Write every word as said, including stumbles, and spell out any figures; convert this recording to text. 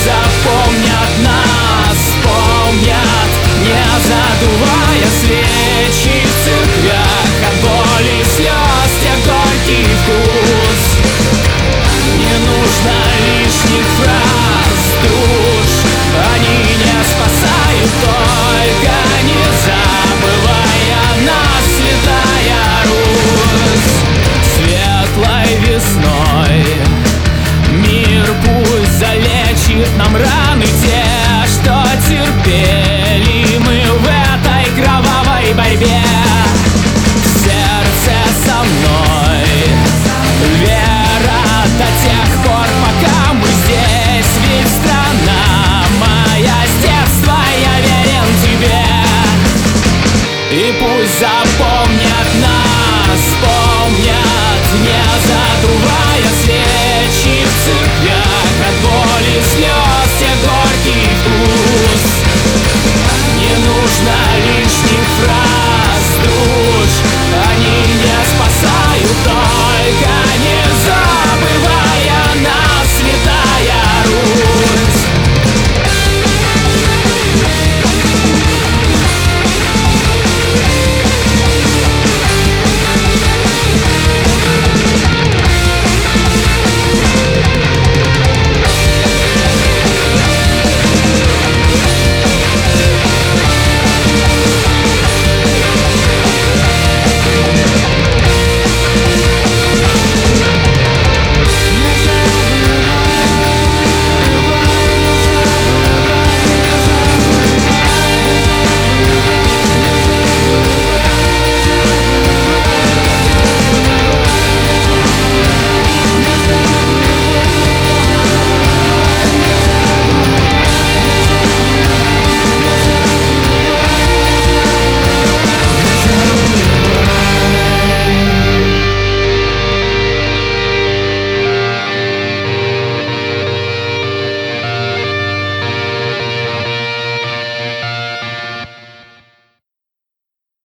запомнят нас, помнят, не задувая свечи в церквях. От боли слез тех горький вкус. Не нужно лишних фраз, душ, они не спасают, только не забывая нас, святая Русь. Светлой весной мир пусть залечит нам раны те,